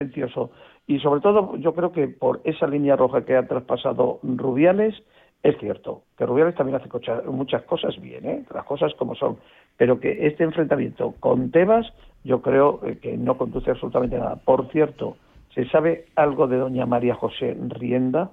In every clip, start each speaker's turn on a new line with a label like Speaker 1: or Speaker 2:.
Speaker 1: silencioso. Y sobre todo, yo creo que por esa línea roja que ha traspasado Rubiales, es cierto que Rubiales también hace muchas cosas bien, las cosas como son, pero que este enfrentamiento con Tebas, yo creo que no conduce absolutamente a nada. Por cierto, ¿se sabe algo de doña María José Rienda?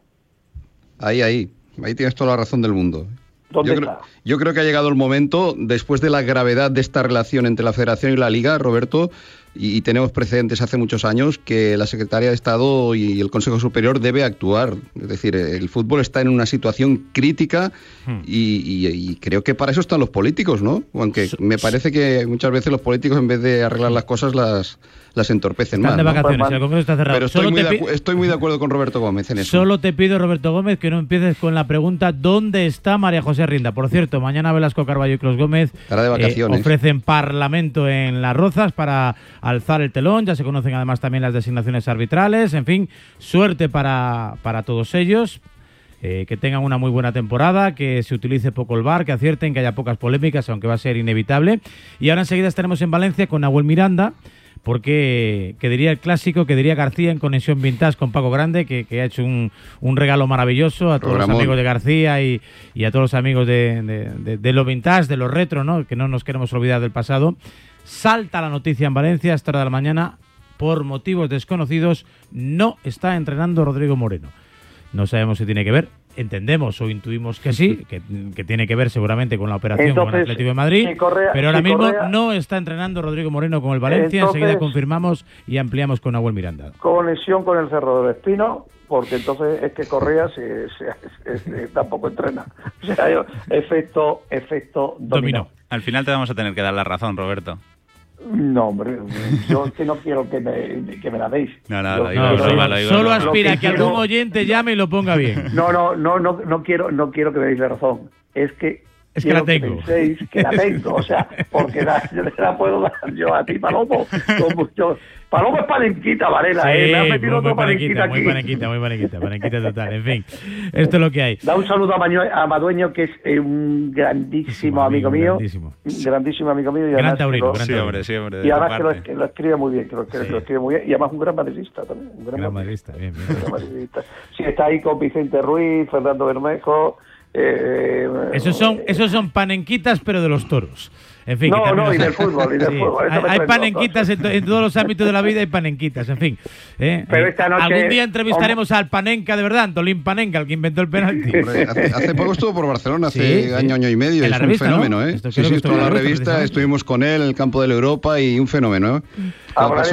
Speaker 2: Ahí tienes toda la razón del mundo.
Speaker 1: ¿Dónde está?
Speaker 2: Yo creo que ha llegado el momento, después de la gravedad de esta relación entre la Federación y la Liga, Roberto, y tenemos precedentes hace muchos años, que la Secretaría de Estado y el Consejo Superior debe actuar. Es decir, el fútbol está en una situación crítica y creo que para eso están los políticos, ¿no? Aunque me parece que muchas veces los políticos, en vez de arreglar las cosas, las entorpecen más.
Speaker 3: Están de vacaciones, el Congreso está cerrado.
Speaker 2: Pero estoy muy de acuerdo con Roberto Gómez en eso.
Speaker 3: Solo te pido, Roberto Gómez, que no empieces con la pregunta ¿dónde está María José Rienda? Por cierto, mañana Velasco Carballo y Clos Gómez ofrecen parlamento en Las Rozas para alzar el telón. Ya se conocen además también las designaciones arbitrales. En fin, suerte para todos ellos. Que tengan una muy buena temporada, que se utilice poco el VAR, que acierten, que haya pocas polémicas, aunque va a ser inevitable. Y ahora enseguida estaremos en Valencia con Nahuel Miranda, porque que diría el clásico, que diría García en Conexión Vintage con Paco Grande, que ha hecho un regalo maravilloso a todos los amigos de García y a todos los amigos de lo vintage, de lo retro, ¿no? Que no nos queremos olvidar del pasado. Salta la noticia en Valencia a esta hora de la mañana, por motivos desconocidos, no está entrenando Rodrigo Moreno. No sabemos si tiene que ver, entendemos o intuimos que sí, que tiene que ver seguramente con la operación con el Atlético de Madrid, pero ahora mismo no está entrenando Rodrigo Moreno con el Valencia. Enseguida confirmamos y ampliamos con Nahuel Miranda.
Speaker 1: Conexión con el Cerro del Espino, porque entonces es que Correa tampoco entrena. O sea, efecto dominó.
Speaker 4: Al final te vamos a tener que dar la razón, Roberto.
Speaker 1: No, hombre, yo es que no quiero que me la deis.
Speaker 3: Solo aspira que algún oyente llame y lo ponga bien.
Speaker 1: No quiero que me deis la razón. Es que
Speaker 3: la tengo.
Speaker 1: Que penséis que la tengo, o sea, porque la puedo dar yo a ti, Palomo. Palomo es panenquita, Varela,
Speaker 3: sí,
Speaker 1: me has metido otro panenquita aquí.
Speaker 3: Muy panenquita total, en fin, esto es lo que hay.
Speaker 1: Da un saludo a Madueño, que es un grandísimo amigo mío. Grandísimo amigo mío. Y
Speaker 3: gran taurino,
Speaker 4: sí, hombre.
Speaker 1: Y además que lo escribe muy bien, lo escribe muy bien. Y además un gran madridista también. Un gran
Speaker 3: madridista, bien.
Speaker 1: Sí, está ahí con Vicente Ruiz, Fernando Bermejo.
Speaker 3: Esos son panenquitas, pero de los toros. En fin,
Speaker 1: y del fútbol.
Speaker 3: Hay panenquitas en todos los ámbitos de la vida, hay panenquitas, en fin.
Speaker 1: Pero esta noche,
Speaker 3: algún día entrevistaremos al Panenka de verdad, Antolín Panenka, el que inventó el penalti.
Speaker 2: Hace poco estuvo por Barcelona, año y medio, es un fenómeno, ¿no? Estuvo en la revista, estuvimos con él en el campo de la Europa y un fenómeno,
Speaker 1: Hablaré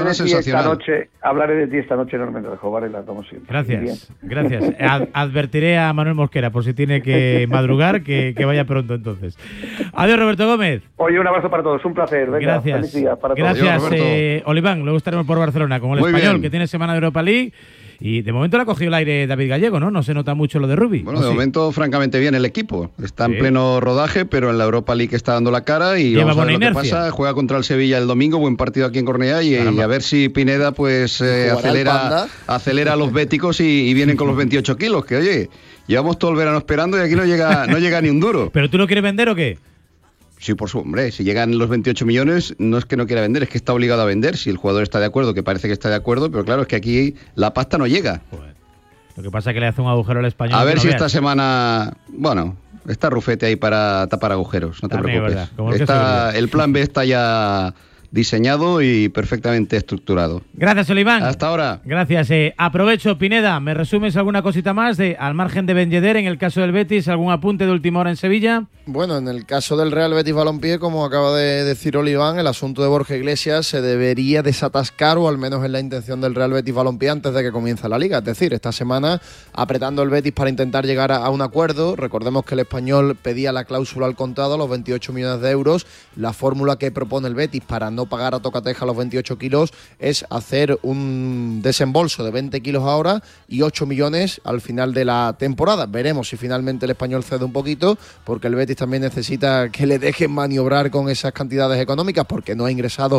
Speaker 1: de ti esta noche, no me lo dejo, Varela, como siempre.
Speaker 3: Gracias. Advertiré a Manuel Mosquera por si tiene que madrugar, que vaya pronto entonces. Adiós, Roberto Gómez.
Speaker 1: Oye, un abrazo para todos, un placer. Venga,
Speaker 3: gracias.
Speaker 1: Feliz día para todos.
Speaker 3: Gracias, Oliván. Luego estaremos por Barcelona con el
Speaker 2: Muy
Speaker 3: Español,
Speaker 2: bien.
Speaker 3: que tiene semana de Europa League. Y de momento le ha cogido el aire David Gallego, ¿no? No se nota mucho lo de Rubi.
Speaker 2: Bueno, de momento, francamente bien el equipo. Está en pleno rodaje, pero en la Europa League está dando la cara y
Speaker 3: lleva
Speaker 2: vamos a ver
Speaker 3: buena
Speaker 2: lo que
Speaker 3: inercia.
Speaker 2: pasa. Juega contra el Sevilla el domingo, buen partido aquí en Cornellá y a ver si Pineda pues acelera a los béticos y vienen con los 28 kilos, que oye, llevamos todo el verano esperando y aquí no llega ni un duro.
Speaker 3: ¿Pero tú lo quieres vender o qué?
Speaker 2: Sí, hombre, si llegan los 28 millones, no es que no quiera vender, es que está obligado a vender, si el jugador está de acuerdo, que parece que está de acuerdo, pero claro, es que aquí la pasta no llega.
Speaker 3: Joder. Lo que pasa es que le hace un agujero al Español.
Speaker 2: A ver si esta semana, está Rufete ahí para tapar agujeros, no te preocupes. El plan B está ya diseñado y perfectamente estructurado.
Speaker 3: Gracias, Oliván.
Speaker 2: Hasta ahora.
Speaker 3: Gracias. Aprovecho, Pineda, ¿me resumes alguna cosita más al margen de Ben Yedder en el caso del Betis? ¿Algún apunte de última hora en Sevilla?
Speaker 5: Bueno, en el caso del Real Betis Balompié, como acaba de decir Oliván, el asunto de Borja Iglesias se debería desatascar, o al menos es la intención del Real Betis Balompié, antes de que comience la Liga. Es decir, esta semana apretando el Betis para intentar llegar a un acuerdo. Recordemos que el Español pedía la cláusula al contado, los 28 millones de euros. La fórmula que propone el Betis para no pagar a tocateja los 28 kilos es hacer un desembolso de 20 kilos ahora y 8 millones al final de la temporada. Veremos si finalmente el Español cede un poquito, porque el Betis también necesita que le dejen maniobrar con esas cantidades económicas, porque no ha ingresado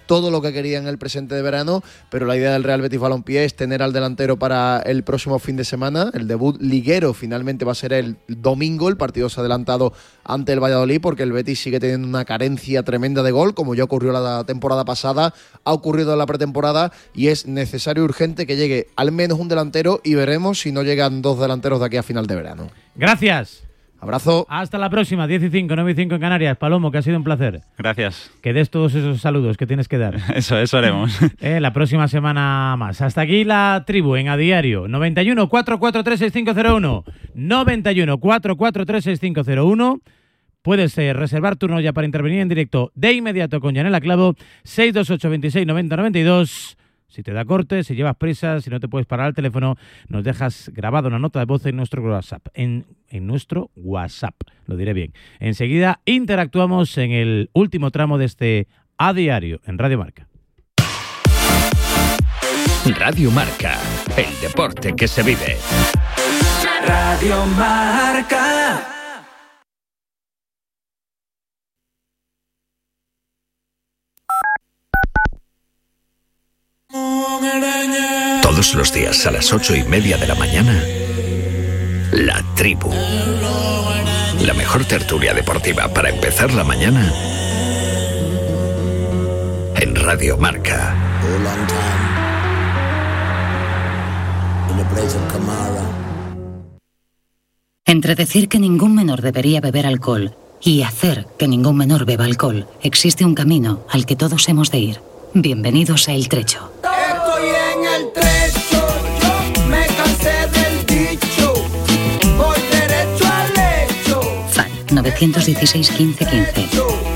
Speaker 5: todo lo que quería en el presente de verano, pero la idea del Real Betis Balompié es tener al delantero para el próximo fin de semana. El debut liguero finalmente va a ser el domingo, el partido se ha adelantado ante el Valladolid porque el Betis sigue teniendo una carencia tremenda de gol, como ya ocurrió la temporada pasada, ha ocurrido en la pretemporada y es necesario urgente que llegue al menos un delantero y veremos si no llegan 2 delanteros de aquí a final de verano.
Speaker 3: Gracias.
Speaker 5: Abrazo.
Speaker 3: Hasta la próxima, 10 y 5, 9 y 5 en Canarias. Palomo, que ha sido un placer.
Speaker 4: Gracias.
Speaker 3: Que des todos esos saludos que tienes que dar.
Speaker 4: Eso haremos.
Speaker 3: La próxima semana más. Hasta aquí la tribu en A Diario. 91 443 6501. 91 443 6501. Puedes reservar turno ya para intervenir en directo de inmediato con Yanela Clavo. 628 26 90 92. Si te da corte, si llevas prisa, si no te puedes parar al teléfono, nos dejas grabada una nota de voz en nuestro WhatsApp. En nuestro WhatsApp, lo diré bien. Enseguida interactuamos en el último tramo de este A Diario en Radio Marca.
Speaker 6: Radio Marca, el deporte que se vive.
Speaker 7: Radio Marca.
Speaker 6: Todos los días a las 8:30 de la mañana, La Tribu. La mejor tertulia deportiva para empezar la mañana en Radio Marca.
Speaker 8: Entre decir que ningún menor debería beber alcohol y hacer que ningún menor beba alcohol, existe un camino al que todos hemos de ir. Bienvenidos a El Trecho.
Speaker 7: Estoy en el trecho, yo me cansé del dicho, voy derecho al lecho.
Speaker 8: FAL 916 15 15.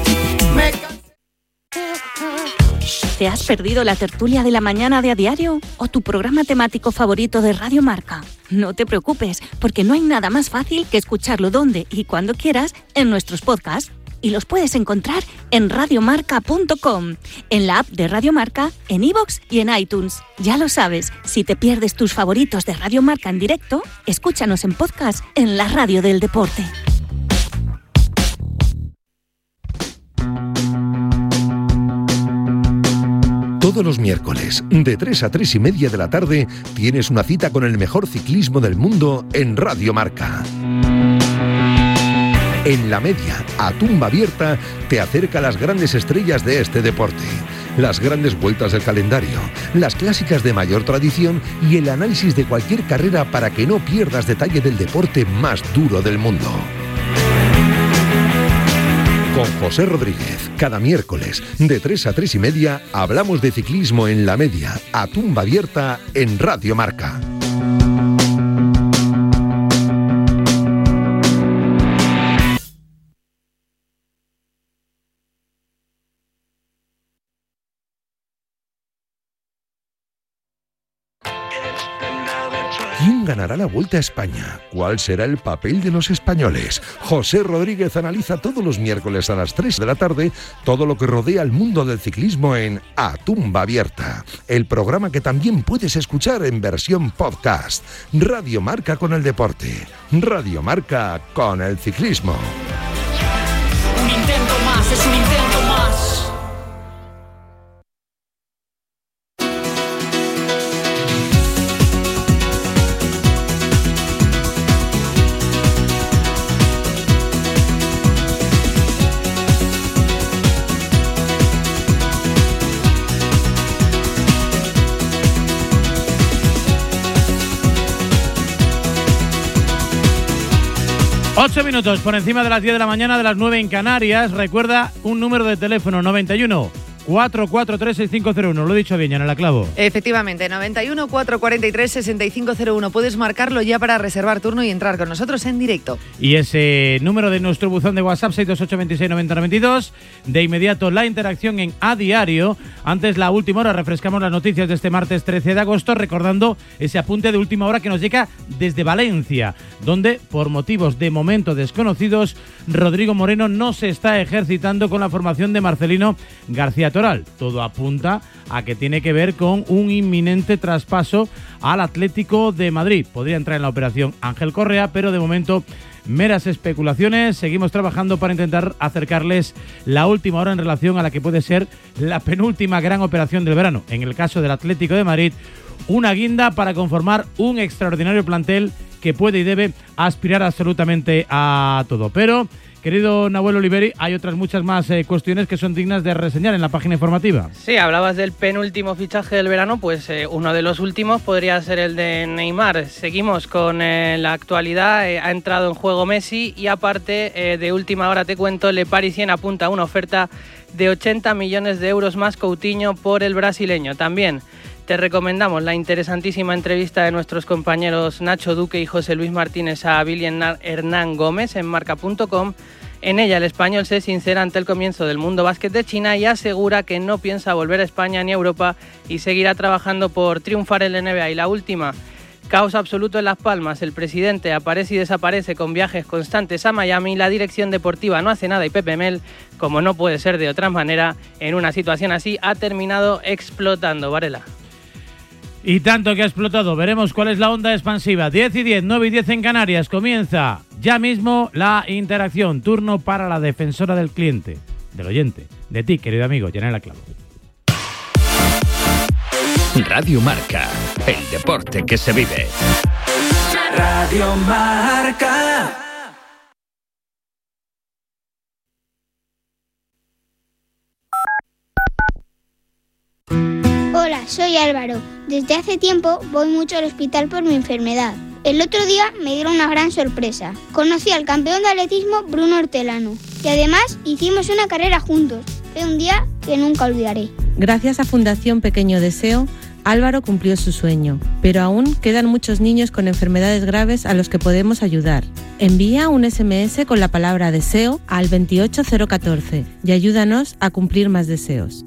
Speaker 9: ¿Te has perdido la tertulia de la mañana de A Diario o tu programa temático favorito de Radio Marca? No te preocupes, porque no hay nada más fácil que escucharlo donde y cuando quieras en nuestros podcasts. Y los puedes encontrar en radiomarca.com, en la app de Radio Marca, en iVoox y en iTunes. Ya lo sabes, si te pierdes tus favoritos de Radio Marca en directo, escúchanos en podcast en la radio del deporte.
Speaker 10: Todos los miércoles, de 3 a 3 y media de la tarde, tienes una cita con el mejor ciclismo del mundo en Radio Marca. En la media, a tumba abierta, te acerca a las grandes estrellas de este deporte, las grandes vueltas del calendario, las clásicas de mayor tradición y el análisis de cualquier carrera para que no pierdas detalle del deporte más duro del mundo. Con José Rodríguez, cada miércoles, de 3 a 3 y media, hablamos de ciclismo en la media, a tumba abierta, en Radio Marca. ¿Quién ganará la Vuelta a España? ¿Cuál será el papel de los españoles? José Rodríguez analiza todos los miércoles a las 3 de la tarde todo lo que rodea al mundo del ciclismo en A Tumba Abierta, el programa que también puedes escuchar en versión podcast. Radio Marca con el deporte, Radio Marca con el ciclismo.
Speaker 7: Un intento más, es un intento más.
Speaker 3: Ocho minutos por encima de las 10 de la mañana, de las 9 en Canarias. Recuerda un número de teléfono: 91 443 6501. Lo he dicho bien, Yanela Clavo.
Speaker 11: Efectivamente, 91 443 6501. Puedes marcarlo ya para reservar turno y entrar con nosotros en directo.
Speaker 3: Y ese número de nuestro buzón de WhatsApp, 628 26 90 92. De inmediato la interacción en A Diario. Antes, la última hora, refrescamos las noticias de este martes 13 de agosto, recordando ese apunte de última hora que nos llega desde Valencia, donde, por motivos de momento desconocidos, Rodrigo Moreno no se está ejercitando con la formación de Marcelino García Toral. Todo apunta a que tiene que ver con un inminente traspaso al Atlético de Madrid. Podría entrar en la operación Ángel Correa, pero de momento meras especulaciones. Seguimos trabajando para intentar acercarles la última hora en relación a la que puede ser la penúltima gran operación del verano. En el caso del Atlético de Madrid, una guinda para conformar un extraordinario plantel que puede y debe aspirar absolutamente a todo. Pero, querido Nahuel Oliveri, hay otras muchas más cuestiones que son dignas de reseñar en la página informativa.
Speaker 12: Sí, hablabas del penúltimo fichaje del verano, pues uno de los últimos podría ser el de Neymar. Seguimos con la actualidad, ha entrado en juego Messi y aparte de última hora te cuento, Le Parisien apunta a una oferta de 80 millones de euros más Coutinho por el brasileño. También te recomendamos la interesantísima entrevista de nuestros compañeros Nacho Duque y José Luis Martínez a Billy Hernán Gómez en marca.com. En ella el español se sincera ante el comienzo del mundo básquet de China y asegura que no piensa volver a España ni a Europa y seguirá trabajando por triunfar en la NBA. Y la última, caos absoluto en Las Palmas. El presidente aparece y desaparece con viajes constantes a Miami. La dirección deportiva no hace nada y Pepe Mel, como no puede ser de otra manera, en una situación así ha terminado explotando. Varela.
Speaker 3: Y tanto que ha explotado. Veremos cuál es la onda expansiva. 10 y 10, 9 y 10 en Canarias. Comienza ya mismo la interacción. Turno para la defensora del cliente, del oyente, de ti, querido amigo, Yanela Clavo.
Speaker 6: Radio Marca, el deporte que se vive.
Speaker 7: Radio Marca.
Speaker 13: Hola, soy Álvaro. Desde hace tiempo voy mucho al hospital por mi enfermedad. El otro día me dieron una gran sorpresa. Conocí al campeón de atletismo Bruno Hortelano y además hicimos una carrera juntos. Fue un día que nunca olvidaré.
Speaker 14: Gracias a Fundación Pequeño Deseo, Álvaro cumplió su sueño, pero aún quedan muchos niños con enfermedades graves a los que podemos ayudar. Envía un SMS con la palabra deseo al 28014 y ayúdanos a cumplir más deseos.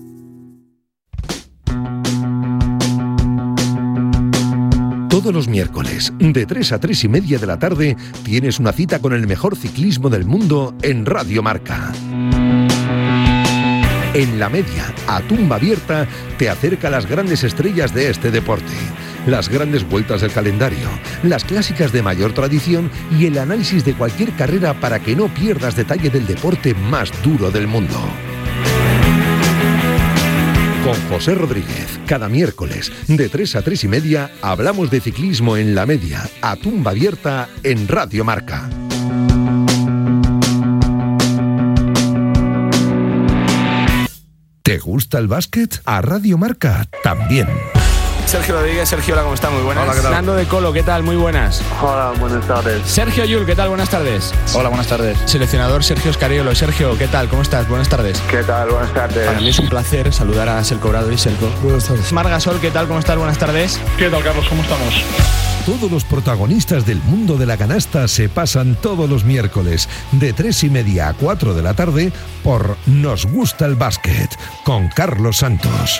Speaker 10: Todos los miércoles, de 3 a 3 y media de la tarde, tienes una cita con el mejor ciclismo del mundo en Radio Marca. En la media, a tumba abierta, te acerca a las grandes estrellas de este deporte, las grandes vueltas del calendario, las clásicas de mayor tradición y el análisis de cualquier carrera para que no pierdas detalle del deporte más duro del mundo. Con José Rodríguez, cada miércoles, de 3 a 3 y media, hablamos de ciclismo en la media, a tumba abierta, en Radio Marca. ¿Te gusta el básquet? A Radio Marca también.
Speaker 15: Sergio Rodríguez, Sergio, hola, ¿cómo está? Muy buenas.
Speaker 10: Hola, ¿qué tal?
Speaker 15: Nando de Colo, ¿qué tal? Muy buenas.
Speaker 16: Hola, buenas tardes.
Speaker 15: Sergio Yul, ¿qué tal? Buenas tardes.
Speaker 16: Hola, buenas tardes.
Speaker 15: Seleccionador Sergio Escariolo. Sergio, ¿qué tal? ¿Cómo estás? Buenas tardes.
Speaker 16: ¿Qué tal? Buenas tardes.
Speaker 15: Para mí es un placer saludar a Selko Obradoiro y Selko.
Speaker 16: Buenas tardes.
Speaker 15: Mar Gasol, ¿qué tal? ¿Cómo estás? Buenas tardes.
Speaker 16: ¿Qué tal, Carlos? ¿Cómo estamos?
Speaker 10: Todos los protagonistas del mundo de la canasta se pasan todos los miércoles, de 3 y media a 4 de la tarde, por Nos Gusta el Básquet, con Carlos Santos.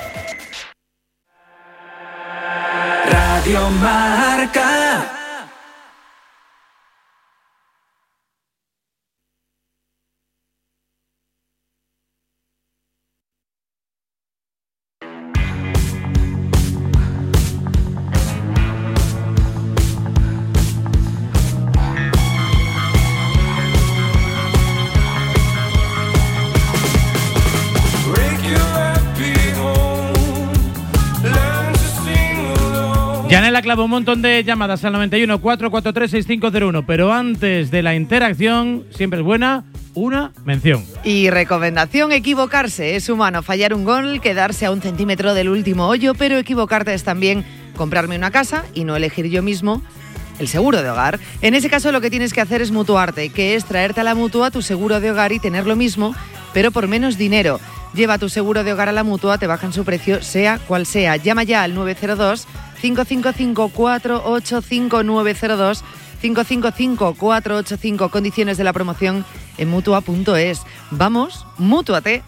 Speaker 7: Radio Marca.
Speaker 3: Yanela Clavo, un montón de llamadas al 91 443 6501, pero antes de la interacción, siempre es buena una mención.
Speaker 11: Y recomendación: equivocarse. Es humano fallar un gol, quedarse a 1 centímetro del último hoyo, pero equivocarte es también comprarme una casa y no elegir yo mismo el seguro de hogar. En ese caso lo que tienes que hacer es mutuarte, que es traerte a la Mutua tu seguro de hogar y tener lo mismo, pero por menos dinero. Lleva tu seguro de hogar a la Mutua, te bajan su precio, sea cual sea. Llama ya al 902-555-485, 902-555-485. Condiciones de la promoción en Mutua.es. Vamos, mútuate.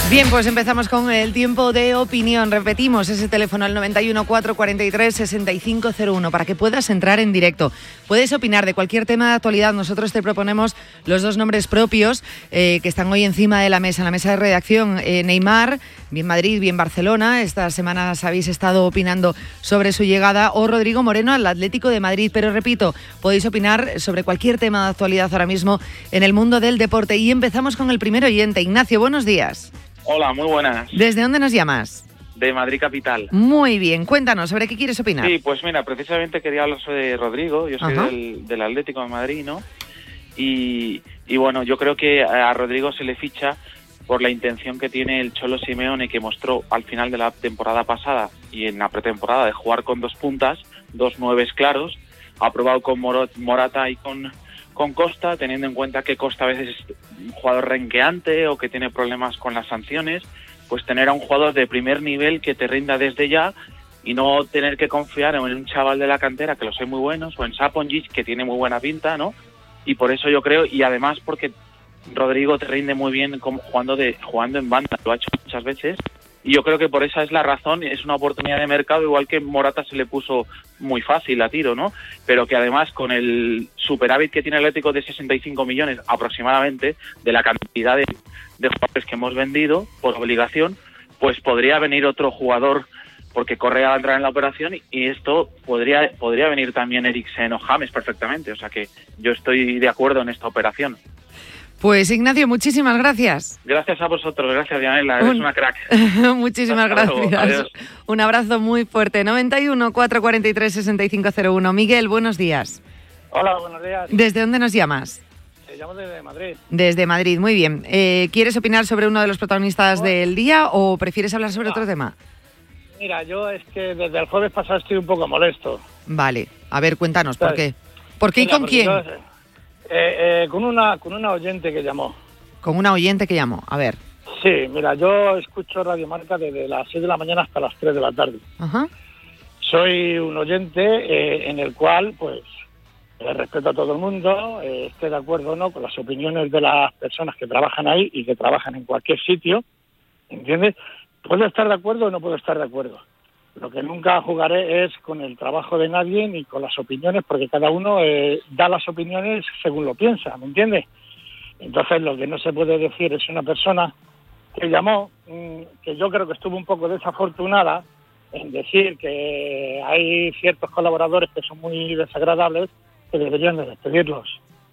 Speaker 11: Bien, pues empezamos con el tiempo de opinión. Repetimos ese teléfono al 91 443 6501 para que puedas entrar en directo. Puedes opinar de cualquier tema de actualidad. Nosotros te proponemos los dos nombres propios que están hoy encima de la mesa, de redacción. Neymar, bien Madrid, bien Barcelona. Estas semanas habéis estado opinando sobre su llegada. O Rodrigo Moreno al Atlético de Madrid. Pero repito, podéis opinar sobre cualquier tema de actualidad ahora mismo en el mundo del deporte. Y empezamos con el primer oyente. Ignacio, buenos días.
Speaker 17: Hola, muy buenas.
Speaker 11: ¿Desde dónde nos llamas?
Speaker 17: De Madrid capital.
Speaker 11: Muy bien, cuéntanos, ¿sobre qué quieres opinar?
Speaker 17: Sí, pues mira, precisamente quería hablar sobre Rodrigo, yo soy del Atlético de Madrid, ¿no? Y bueno, yo creo que a Rodrigo se le ficha por la intención que tiene el Cholo Simeone, que mostró al final de la temporada pasada y en la pretemporada de jugar con dos puntas, dos nueves claros, ha probado con Morata y con Costa, teniendo en cuenta que Costa a veces es un jugador renqueante o que tiene problemas con las sanciones, pues tener a un jugador de primer nivel que te rinda desde ya y no tener que confiar en un chaval de la cantera, que los hay muy buenos, o en Saponjic, que tiene muy buena pinta, ¿no? Y por eso yo creo, y además porque Rodrigo te rinde muy bien jugando en banda, lo ha hecho muchas veces, y yo creo que por esa es la razón, es una oportunidad de mercado, igual que Morata se le puso muy fácil a tiro, ¿no? Pero que además con el superávit que tiene el Atlético de 65 millones aproximadamente, de la cantidad de jugadores que hemos vendido por obligación, pues podría venir otro jugador, porque Correa va a entrar en la operación, y esto podría venir también Eriksen o James perfectamente, o sea que yo estoy de acuerdo en esta operación.
Speaker 11: Pues Ignacio, muchísimas gracias.
Speaker 17: Gracias a vosotros, gracias Dianela, eres una crack.
Speaker 11: Muchísimas gracias. Adiós. Un abrazo muy fuerte. 91 443 6501. Miguel, buenos días.
Speaker 18: Hola, buenos días.
Speaker 11: ¿Desde dónde nos llamas?
Speaker 18: Te llamo desde Madrid.
Speaker 11: Desde Madrid, muy bien. ¿Quieres opinar sobre uno de los protagonistas del día o prefieres hablar sobre otro tema?
Speaker 18: Mira, yo es que desde el jueves pasado estoy un poco molesto.
Speaker 11: Vale, a ver, cuéntanos, ¿por qué? ¿Por qué y con quién?
Speaker 18: Con una oyente que llamó.
Speaker 11: Con una oyente que llamó, a ver.
Speaker 18: Sí, mira, yo escucho Radio Marca desde las 6 de la mañana hasta las 3 de la tarde.
Speaker 11: Ajá.
Speaker 18: Soy un oyente en el cual, pues, respeto a todo el mundo, esté de acuerdo o no con las opiniones de las personas que trabajan ahí y que trabajan en cualquier sitio, ¿entiendes? Puedo estar de acuerdo o no puedo estar de acuerdo. Lo que nunca jugaré es con el trabajo de nadie ni con las opiniones, porque cada uno da las opiniones según lo piensa, ¿me entiendes? Entonces lo que no se puede decir es una persona que llamó, que yo creo que estuvo un poco desafortunada en decir que hay ciertos colaboradores que son muy desagradables, que deberían de despedirlos.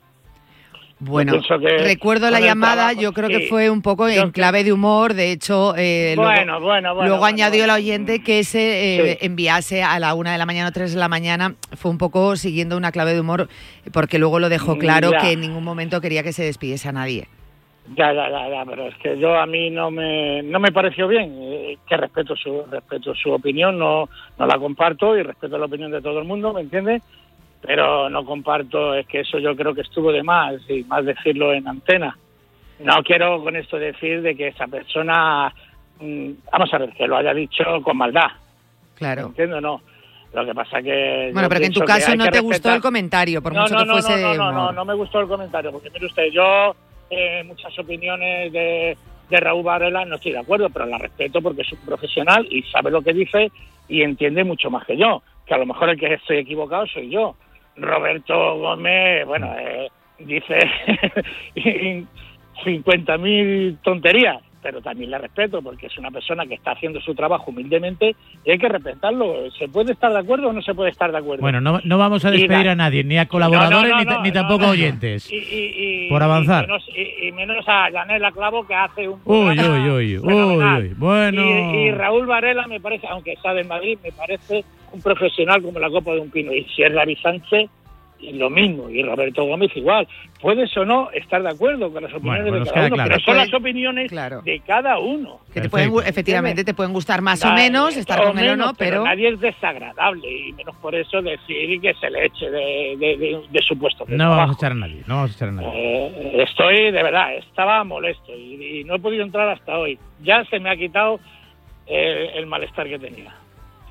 Speaker 11: Bueno, recuerdo la llamada, yo creo que fue un poco en clave de humor, de hecho, luego añadió la oyente que se enviase a la 1 de la mañana o 3 de la mañana, fue un poco siguiendo una clave de humor, porque luego lo dejó claro que en ningún momento quería que se despidiese a nadie.
Speaker 18: Ya, pero es que a mí no me pareció bien, que respeto su opinión, no la comparto y respeto la opinión de todo el mundo, ¿me entiendes? Pero no comparto, es que eso yo creo que estuvo de más, y más decirlo en antena. No quiero con esto decir de que esa persona, vamos a ver, que lo haya dicho con maldad.
Speaker 11: Claro.
Speaker 18: ¿Entiendo? No. Lo que pasa que...
Speaker 11: Bueno, pero que en tu caso no te gustó el comentario, por mucho que fuese...
Speaker 18: No me gustó el comentario, porque mire usted, yo muchas opiniones de Raúl Varela no estoy de acuerdo, pero la respeto porque es un profesional y sabe lo que dice y entiende mucho más que yo, que a lo mejor el que estoy equivocado soy yo. Roberto Gómez, dice 50.000 tonterías, pero también le respeto porque es una persona que está haciendo su trabajo humildemente y hay que respetarlo. ¿Se puede estar de acuerdo o no se puede estar de acuerdo?
Speaker 3: Bueno, no vamos a despedir a nadie, ni a colaboradores ni tampoco a oyentes. Por avanzar.
Speaker 18: Y menos a Yanela Clavo, que hace un...
Speaker 3: Uy. Bueno.
Speaker 18: Y Raúl Varela me parece, aunque está en Madrid, me parece un profesional como la copa de un pino. Y si es David Sánchez, lo mismo, y Roberto Gómez igual. Puedes o no estar de acuerdo con las opiniones de cada uno, pero son las opiniones de cada uno.
Speaker 11: Que efectivamente te pueden gustar más o menos, estar con él o no, pero
Speaker 18: nadie es desagradable, y menos por eso decir que se le eche de su puesto de
Speaker 3: no
Speaker 18: trabajo.
Speaker 3: Vamos a echar a nadie.
Speaker 18: Estoy, de verdad, estaba molesto y no he podido entrar hasta hoy. Ya se me ha quitado el malestar que tenía.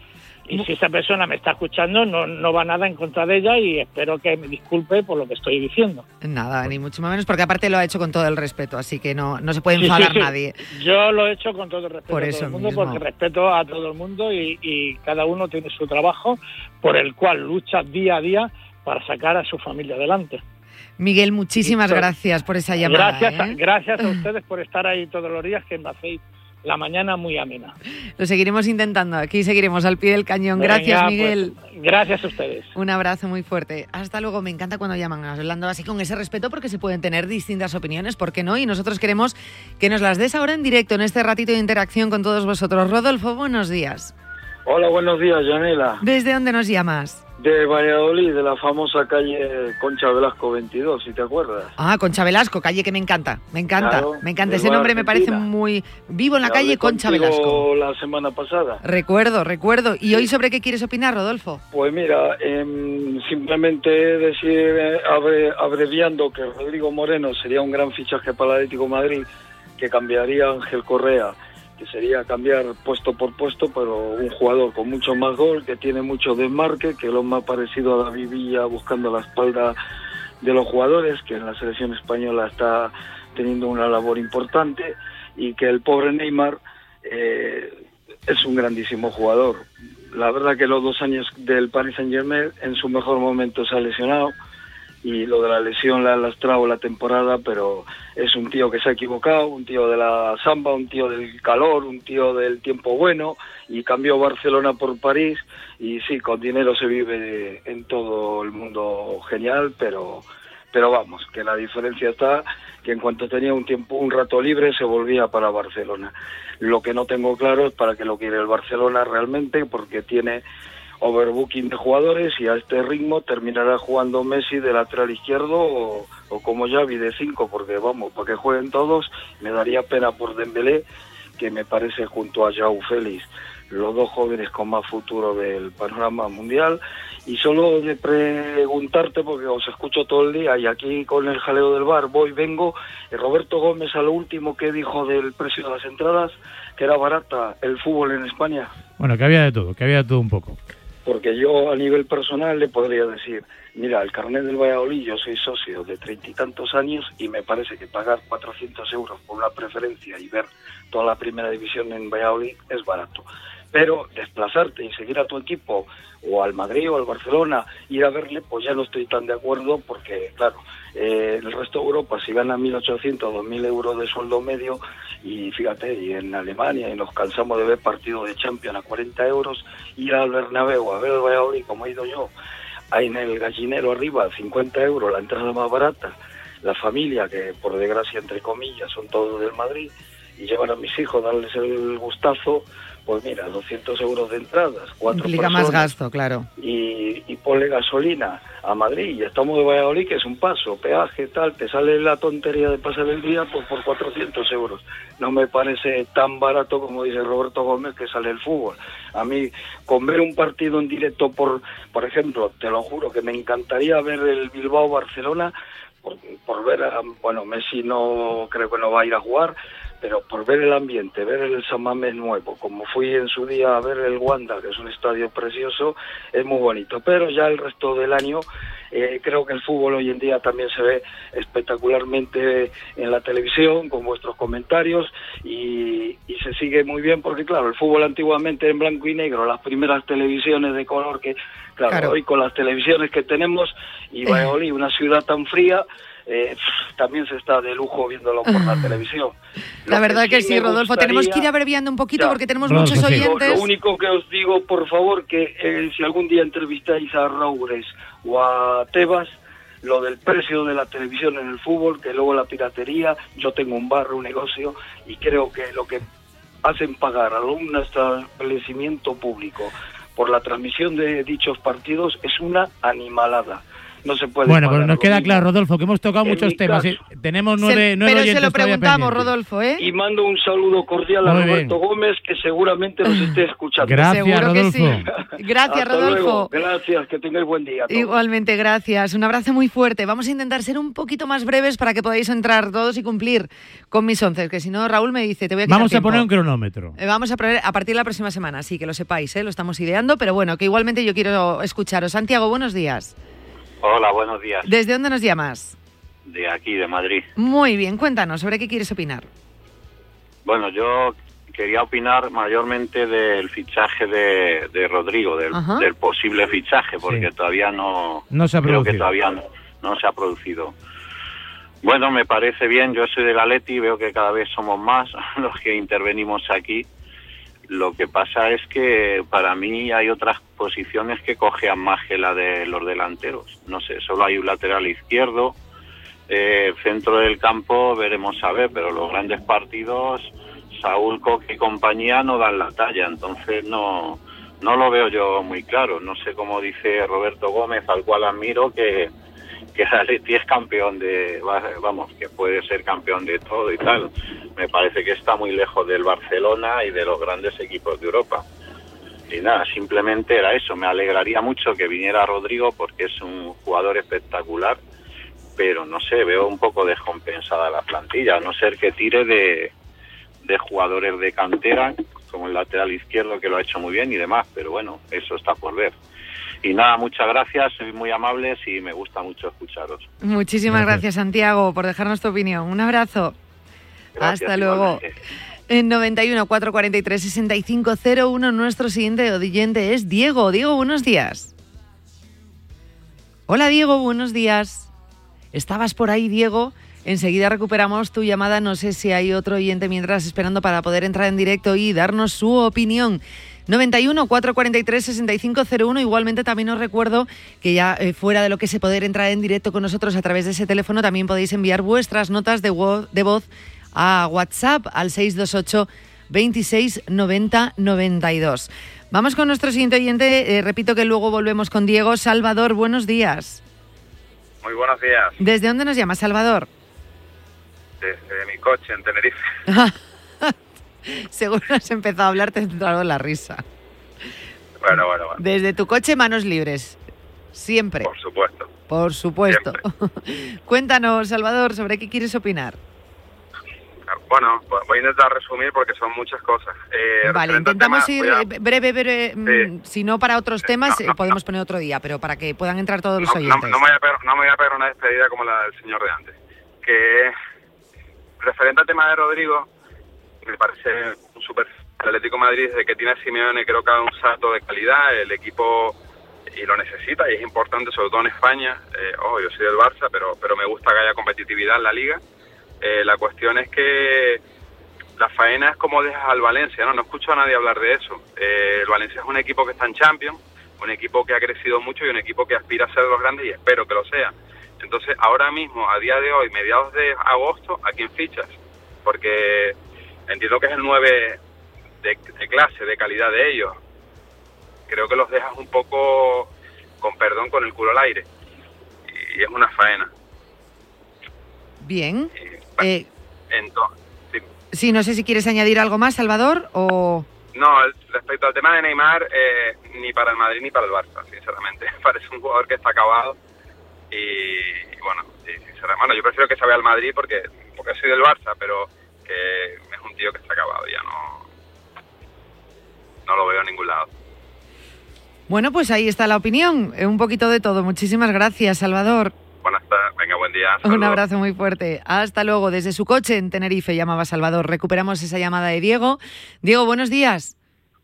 Speaker 18: Y si esa persona me está escuchando, no va nada en contra de ella y espero que me disculpe por lo que estoy diciendo.
Speaker 11: Nada, ni mucho menos, porque aparte lo ha hecho con todo el respeto, así que no se puede enfadar nadie.
Speaker 18: Yo lo he hecho con todo el respeto
Speaker 11: por
Speaker 18: a
Speaker 11: eso
Speaker 18: todo el mundo,
Speaker 11: mismo.
Speaker 18: porque respeto a todo el mundo y cada uno tiene su trabajo por el cual lucha día a día para sacar a su familia adelante.
Speaker 11: Miguel, muchísimas gracias por esa llamada.
Speaker 18: Gracias a ustedes por estar ahí todos los días, que me hacéis la mañana muy amena.
Speaker 11: Lo seguiremos intentando, aquí seguiremos al pie del cañón. Gracias,
Speaker 18: Venga,
Speaker 11: Miguel.
Speaker 18: Pues, gracias a ustedes.
Speaker 11: Un abrazo muy fuerte. Hasta luego, me encanta cuando llaman, hablando así con ese respeto, porque se pueden tener distintas opiniones, ¿por qué no? Y nosotros queremos que nos las des ahora en directo, en este ratito de interacción con todos vosotros. Rodolfo, buenos días.
Speaker 19: Hola, buenos días, Yanela.
Speaker 11: ¿Desde dónde nos llamas?
Speaker 19: De Valladolid, de la famosa calle Concha Velasco 22, si te acuerdas.
Speaker 11: Ah, Concha Velasco, calle que me encanta,
Speaker 19: Claro,
Speaker 11: me encanta. Ese nombre me parece muy vivo en la calle Concha Velasco.
Speaker 19: La semana pasada.
Speaker 11: Recuerdo. ¿Y hoy sobre qué quieres opinar, Rodolfo?
Speaker 19: Pues mira, simplemente decir, abreviando, que Rodrigo Moreno sería un gran fichaje para el Atlético de Madrid, que cambiaría a Ángel Correa, que sería cambiar puesto por puesto, pero un jugador con mucho más gol, que tiene mucho desmarque, que lo más parecido a David Villa buscando la espalda de los jugadores, que en la selección española está teniendo una labor importante, y que el pobre Neymar es un grandísimo jugador. La verdad que los 2 años del Paris Saint-Germain en su mejor momento se ha lesionado, y lo de la lesión la ha lastrado la temporada, pero es un tío que se ha equivocado, un tío de la samba, un tío del calor, un tío del tiempo bueno, y cambió Barcelona por París, y sí, con dinero se vive en todo el mundo genial, pero vamos, que la diferencia está que en cuanto tenía un rato libre se volvía para Barcelona. Lo que no tengo claro es para qué lo quiere el Barcelona realmente, porque tiene overbooking de jugadores, y a este ritmo terminará jugando Messi de lateral izquierdo o como Xavi de 5, porque vamos, para que jueguen todos. Me daría pena por Dembélé, que me parece junto a Joao Félix los 2 jóvenes con más futuro del panorama mundial. Y solo de preguntarte, porque os escucho todo el día y aquí con el jaleo del bar vengo, Roberto Gómez, a lo último que dijo del precio de las entradas, que era barata el fútbol en España.
Speaker 3: Bueno, que había de todo un poco.
Speaker 19: Porque yo a nivel personal le podría decir, mira, el carnet del Valladolid, yo soy socio de 30 y tantos años y me parece que pagar 400 euros por una preferencia y ver toda la primera división en Valladolid es barato. Pero desplazarte y seguir a tu equipo, o al Madrid o al Barcelona, ir a verle, pues ya no estoy tan de acuerdo, porque claro, el resto de Europa si gana 1.800 o 2.000 euros de sueldo medio, y fíjate, y en Alemania, y nos cansamos de ver partidos de Champions a 40 euros, ir al Bernabéu a ver el Valladolid, como he ido yo, ahí en el Gallinero arriba, 50 euros, la entrada más barata, la familia, que por desgracia, entre comillas, son todos del Madrid, y llevar a mis hijos, darles el gustazo, pues mira, 200 euros de entradas, 4
Speaker 11: implica
Speaker 19: personas,
Speaker 11: más gasto, claro.
Speaker 19: Y ponle gasolina a Madrid, y estamos de Valladolid, que es un paso, peaje, tal, te sale la tontería de pasar el día pues por 400 euros. No me parece tan barato como dice Roberto Gómez que sale el fútbol. A mí, con ver un partido en directo, por ejemplo, te lo juro que me encantaría ver el Bilbao-Barcelona, por ver bueno, Messi no creo que no va a ir a jugar, pero por ver el ambiente, ver el San Mamés nuevo, como fui en su día a ver el Wanda, que es un estadio precioso, es muy bonito. Pero ya el resto del año, creo que el fútbol hoy en día también se ve espectacularmente en la televisión, con vuestros comentarios, y se sigue muy bien, porque claro, el fútbol antiguamente en blanco y negro, las primeras televisiones de color que, claro. Hoy con las televisiones que tenemos, y Valladolid, una ciudad tan fría, también se está de lujo viéndolo por la televisión.
Speaker 11: La verdad que sí, Rodolfo, tenemos que ir abreviando un poquito porque tenemos muchos oyentes.
Speaker 19: Lo único que os digo, por favor, que si algún día entrevistáis a Roures o a Tebas, lo del precio de la televisión en el fútbol, que luego la piratería, yo tengo un bar, un negocio, y creo que lo que hacen pagar a un establecimiento público por la transmisión de dichos partidos es una animalada. no se puede.
Speaker 3: Bueno, pues nos queda claro, Rodolfo, que hemos tocado muchos temas. Tenemos nueve
Speaker 11: pero
Speaker 3: oyentes
Speaker 11: se lo preguntamos,
Speaker 3: pendientes.
Speaker 11: Rodolfo, ¿eh?
Speaker 19: Y mando un saludo cordial a Roberto Gómez, que seguramente nos esté escuchando.
Speaker 3: Gracias,
Speaker 11: Seguro
Speaker 3: Rodolfo.
Speaker 11: que sí. Gracias,
Speaker 19: Hasta
Speaker 11: Rodolfo.
Speaker 19: luego. Gracias, que tengáis buen día.
Speaker 11: Igualmente, gracias. Un abrazo muy fuerte. Vamos a intentar ser un poquito más breves para que podáis entrar todos y cumplir con mis 11, que si no, Raúl me dice, te voy a quitar
Speaker 3: Vamos
Speaker 11: tiempo.
Speaker 3: a poner un cronómetro.
Speaker 11: Vamos a poner a partir de la próxima semana, sí, que lo sepáis, lo estamos ideando, pero bueno, que igualmente yo quiero escucharos. Santiago, buenos días.
Speaker 20: Hola, buenos días.
Speaker 11: ¿Desde dónde nos llamas?
Speaker 20: De aquí, de Madrid.
Speaker 11: Muy bien, cuéntanos, ¿sobre qué quieres opinar?
Speaker 20: Bueno, yo quería opinar mayormente del fichaje de Rodrigo, del posible fichaje, porque todavía no
Speaker 3: se ha
Speaker 20: creo
Speaker 3: producido.
Speaker 20: que todavía no se ha producido. Bueno, me parece bien, yo soy del Atleti, veo que cada vez somos más los que intervenimos aquí. Lo que pasa es que para mí hay otras posiciones que cojean más que la de los delanteros. No sé, solo hay un lateral izquierdo, centro del campo veremos a ver, pero los grandes partidos, Saúl, Coque y compañía no dan la talla, entonces no lo veo yo muy claro. No sé cómo dice Roberto Gómez, al cual admiro, que el Atleti es campeón que puede ser campeón de todo y tal. Me parece que está muy lejos del Barcelona y de los grandes equipos de Europa. Y nada, simplemente era eso. Me alegraría mucho que viniera Rodrigo porque es un jugador espectacular, pero no sé, veo un poco descompensada la plantilla, a no ser que tire de jugadores de cantera, como el lateral izquierdo, que lo ha hecho muy bien y demás, pero bueno, eso está por ver. Y nada, muchas gracias, sois muy amables y me gusta mucho escucharos.
Speaker 11: Muchísimas gracias, Santiago, por dejarnos tu opinión. Un abrazo.
Speaker 20: Gracias,
Speaker 11: hasta luego.
Speaker 20: Igualmente.
Speaker 11: En 91 443 6501 nuestro siguiente oyente es Diego. Diego, buenos días. Hola, Diego, buenos días. ¿Estabas por ahí, Diego? Enseguida recuperamos tu llamada. No sé si hay otro oyente mientras esperando para poder entrar en directo y darnos su opinión. 91 443 6501. Igualmente también os recuerdo que ya fuera de lo que es poder entrar en directo con nosotros a través de ese teléfono, también podéis enviar vuestras notas de voz a WhatsApp al 628 26 90 92. Vamos con nuestro siguiente oyente. Repito que luego volvemos con Diego. Salvador, buenos días.
Speaker 21: Muy buenos días.
Speaker 11: ¿Desde dónde nos llamas, Salvador?
Speaker 21: Desde mi coche en Tenerife.
Speaker 11: Seguro has empezado a hablar, te ha entrado la risa.
Speaker 21: Bueno.
Speaker 11: Desde tu coche, manos libres. Siempre.
Speaker 21: Por supuesto.
Speaker 11: Por supuesto. Cuéntanos, Salvador, ¿sobre qué quieres opinar?
Speaker 21: Bueno, voy a intentar resumir porque son muchas cosas.
Speaker 11: Vale, intentamos ir breve. Si no para otros temas, podemos poner otro día, pero para que puedan entrar todos los oyentes.
Speaker 21: No me voy a pegar una despedida como la del señor de antes. Que referente al tema de Rodrigo, me parece un súper Atlético de Madrid. Desde que tiene a Simeone creo que ha dado un salto de calidad, el equipo y lo necesita y es importante, sobre todo en España. Yo soy del Barça, pero me gusta que haya competitividad en la Liga. La cuestión es que la faena es como dejas al Valencia, ¿no? No escucho a nadie hablar de eso. El Valencia es un equipo que está en Champions, un equipo que ha crecido mucho y un equipo que aspira a ser de los grandes y espero que lo sea. Entonces, ahora mismo, a día de hoy, mediados de agosto, ¿a quién fichas? Porque entiendo que es el 9 de clase, de calidad de ellos. Creo que los dejas un poco, con perdón, con el culo al aire. Y es una faena.
Speaker 11: Bien.
Speaker 21: Entonces,
Speaker 11: sí, no sé si quieres añadir algo más, Salvador, o...
Speaker 21: No, respecto al tema de Neymar, ni para el Madrid ni para el Barça, sinceramente. Parece un jugador que está acabado y bueno, sinceramente, yo prefiero que se vaya al Madrid porque soy del Barça, pero que es un tío que está acabado, ya no lo veo en ningún lado.
Speaker 11: Bueno, pues ahí está la opinión, un poquito de todo. Muchísimas gracias, Salvador.
Speaker 21: Buenas tardes, venga, buen día. Saludos.
Speaker 11: Un abrazo muy fuerte. Hasta luego. Desde su coche en Tenerife llamaba Salvador. Recuperamos esa llamada de Diego. Diego, buenos días.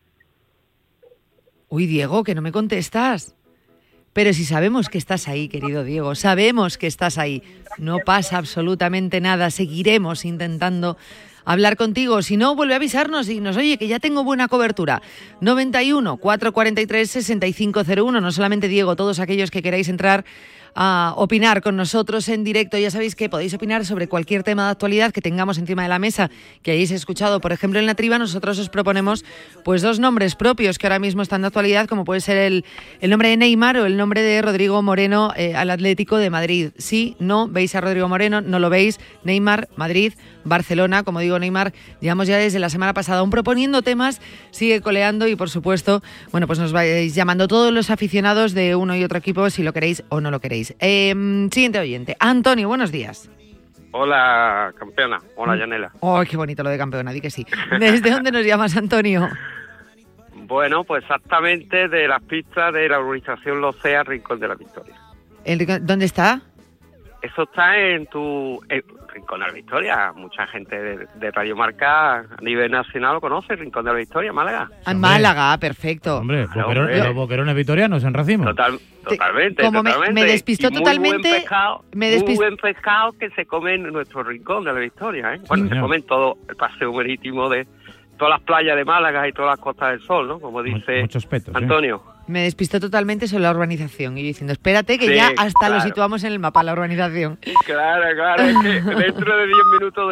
Speaker 11: Uy, Diego, que no me contestas. Pero si sabemos que estás ahí, querido Diego, sabemos que estás ahí. No pasa absolutamente nada. Seguiremos intentando hablar contigo. Si no, vuelve a avisarnos y nos oye, que ya tengo buena cobertura. 91 443 6501. No solamente Diego, todos aquellos que queráis entrar a opinar con nosotros en directo. Ya sabéis que podéis opinar sobre cualquier tema de actualidad que tengamos encima de la mesa, que hayáis escuchado, por ejemplo, en la triba. Nosotros os proponemos pues 2 nombres propios que ahora mismo están de actualidad, como puede ser el nombre de Neymar o el nombre de Rodrigo Moreno al Atlético de Madrid. Sí, no, veis a Rodrigo Moreno, no lo veis. Neymar, Madrid, Barcelona. Como digo, Neymar, llevamos ya desde la semana pasada aún proponiendo temas, sigue coleando y, por supuesto, bueno, pues nos vais llamando todos los aficionados de uno y otro equipo, si lo queréis o no lo queréis. Siguiente oyente. Antonio, buenos días.
Speaker 1: Hola, campeona. Hola, Yanela.
Speaker 11: Oh, qué bonito lo de campeona, di que sí. ¿Desde dónde nos llamas, Antonio?
Speaker 1: Bueno, pues exactamente de las pistas de la urbanización Locea, Rincón de la Victoria.
Speaker 11: ¿Dónde está?
Speaker 1: Eso está en tu Rincón de la Victoria. Mucha gente de Radio Marca a nivel nacional lo conoce, Rincón de la Victoria, Málaga.
Speaker 11: En Málaga, perfecto.
Speaker 3: Hombre, los boquerones victorianos en racimo.
Speaker 1: Totalmente.
Speaker 11: Como me despistó totalmente.
Speaker 1: Muy buen pescado que se come en nuestro Rincón de la Victoria, ¿eh? Bueno, se come en todo el paseo marítimo de todas las playas de Málaga y todas las costas del sol, ¿no? Como dice
Speaker 3: muchos petos,
Speaker 1: Antonio.
Speaker 11: Me despistó totalmente sobre la urbanización y diciendo, espérate que ya hasta lo situamos en el mapa, la urbanización.
Speaker 1: Claro, es que dentro de 10 minutos